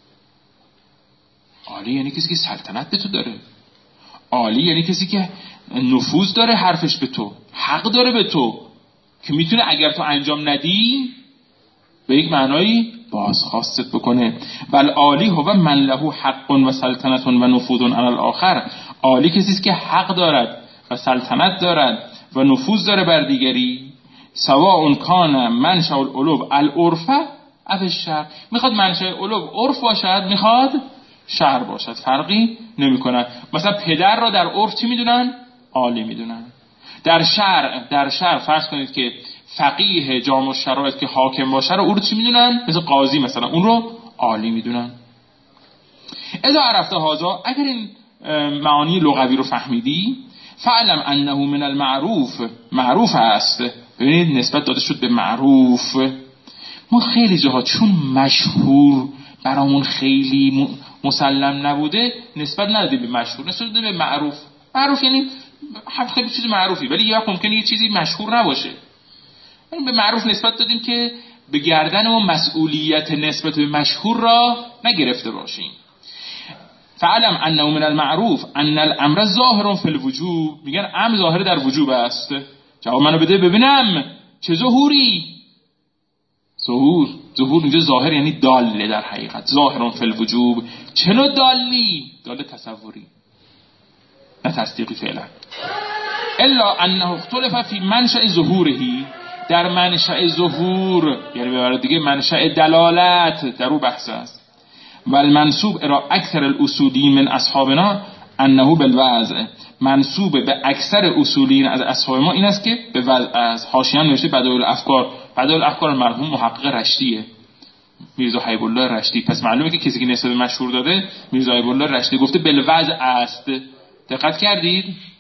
عالی یعنی کسی که سلطنت به تو داره. عالی یعنی کسی که نفوذ داره، حرفش به تو، حق داره به تو، که میتونه اگر تو انجام ندی به یک معنایی بازخواستت بکنه. بل عالی هو من له حق و سلطنت و نفوذ علی الاخر، عالی کسی است که حق دارد و سلطنت دارد و نفوذ داره بر دیگری. سواء کان منشأ العلو العرف او الشرع، میخواد منشأ علو عرف باشد، میخواد شرع باشد، فرقی نمیکنه. مثلا پدر را در عرف چی میدونن؟ عالی میدونن. در شرع در شرع فرض کنید که فقیه جامع الشرایط که حاکم باشه رو او رو چی میدونن؟ مثل قاضی مثلا، اون رو عالی میدونن. اذا عرفت هذا، اگر این معانی لغوی رو فهمیدی، فعلم انه من المعروف، معروف است. ببینید نسبت داده شد به معروف. ما خیلی جاها چون مشهور برامون خیلی مسلم نبوده نسبت ندادیم به مشهور، نسبت دادیم به معروف. معروف یعنی خیلی چیز معروفی، ولی یا ممکنه یه چیزی مشهور نباشه. به معروف نسبت دادیم که به گردن و مسئولیت نسبت به مشهور را نگرفته باشیم. فعلم انه من المعروف ان الامر ظاهر فی الوجوب، میگن امر ظاهر در وجوب است. جواب منو بده ببینم چه ظهوری؟ ظهور، ظهور اینجا ظاهر یعنی داله، در حقیقت ظاهر فی الوجوب. چه نوع دالی؟ داله تصوری نه تصدیقی فعلا. الا انه اختلف فی منشأ ظهورهی، در منشأ ظهور یعنی به عبارت دیگه منشأ دلالت در او بحث است. و المنسوب الى اکثر الاصولین من اصحابنا انه بالوضع، منسوب به اکثر اصولین از اصحاب ما این است که به وضع است. حاشیه هم نوشته بدایع الافکار، بدایع الافکار مرحوم محقق رشتیه، میرزا حبیب الله رشتی. پس معلومه که کسی که نسبت مشهور داده میرزا حبیب الله رشتی گفته بالوضع است. دقت کردید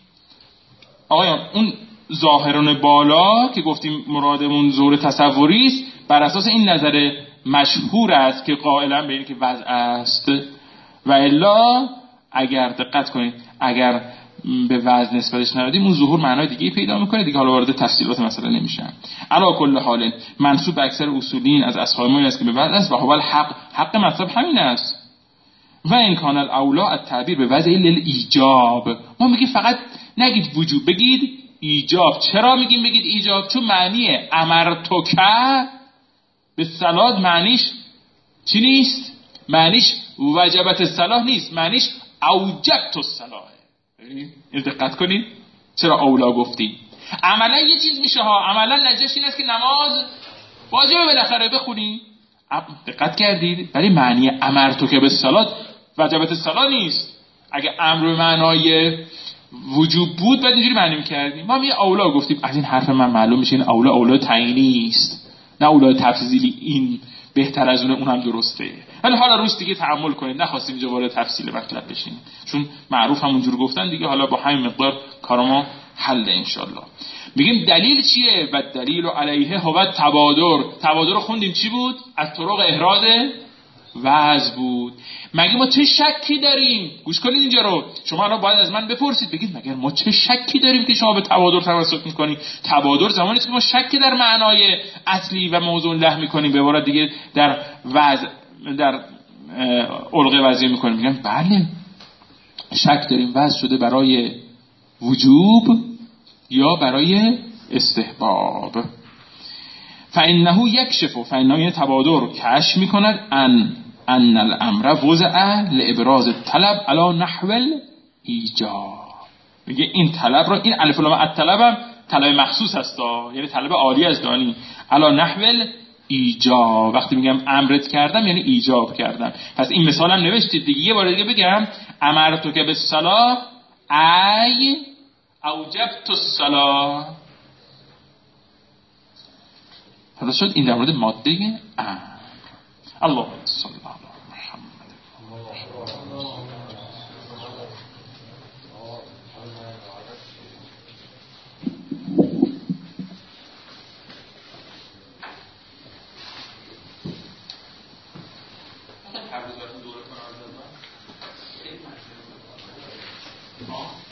آقایان؟ اون ظاهران بالا که گفتیم مرادمون ظهور تصوری است، بر اساس این نظر مشهور است که قائلا به این که وضع است. و الا اگر دقت کنید اگر به وضع نسبتش ندادیم اون ظهور معنای دیگه پیدا میکنه دیگه. حالا وارد تفصیلات مسئله نمیشم. علا کل حال منسوب به اکثر اصولین از اصحاب ما است که به وضع است و هو الحق، حق مطلب همین است. و این کان الاولا التعبیر به وضع للایجاب، ما میگیم فقط نگید وجوب، بگید ایجاب. چرا میگیم بگید ایجاب؟ چون معنی امرتک به صلات معنیش چی نیست؟ معنیش وجبت الصلاه نیست، معنیش اوجبت الصلاه. این دقت کنید چرا اولا گفتی. عملا یه چیز میشه ها، عملا نتیجهش این است که نماز واجبه بالاخره بخونی. دقت کردید؟ ولی معنی امرتک به صلات وجبت الصلاه نیست. اگه امر به معنای وجوب بود بعد اینجوری معنی می‌کردیم. ما می اولا گفتیم. از این حرف من معلوم میشه این اولا اولا تعیینی است، نه اولا تفصیلی. این بهتر از اون، اونم درسته. ولی حالا روش دیگه تأمل کنید، نخواستیم اینجا وارد تفصیل مطلب بشیم چون معروف همونجور گفتن دیگه. حالا با همین مقدار کار ما حل ان شاء الله. میگیم دلیل چیه؟ و دلیل علیه هو تبادر. تبادر رو خوندیم چی بود؟ از طرق احراز وضع بود. مگه ما چه شکی داریم؟ گوش کنید اینجا رو. شما الان باید از من بپرسید بگید مگه ما چه شکی داریم که شما به تبادر توسط میکنید؟ تبادر زمانی است که ما شکی در معنای اصلی و موضوع له میکنیم، به عبارت دیگه در وضع در علقه وضعی میکنیم. میگن بله شک داریم وضع شده برای وجوب یا برای استحباب. فانه یکشف، فانه یعنی تبادر کشف میکند ان ان الامر وضع لابراز الطلب علی نحو ایجاب. میگه این طلب رو، این الف لام الطلب هم طلب مخصوص هست، یعنی طلب عالی از دانی. علی نحو ایجاب، وقتی میگم امرت کردم یعنی ایجاب کردم. پس این مثالم نوشتید دیگه. یه بار دیگه بگم امرتک بالصلاه ای اوجبت الصلاه. حالا شد این در مورد ماده امر. اللهم صل علی محمد. دوره کنم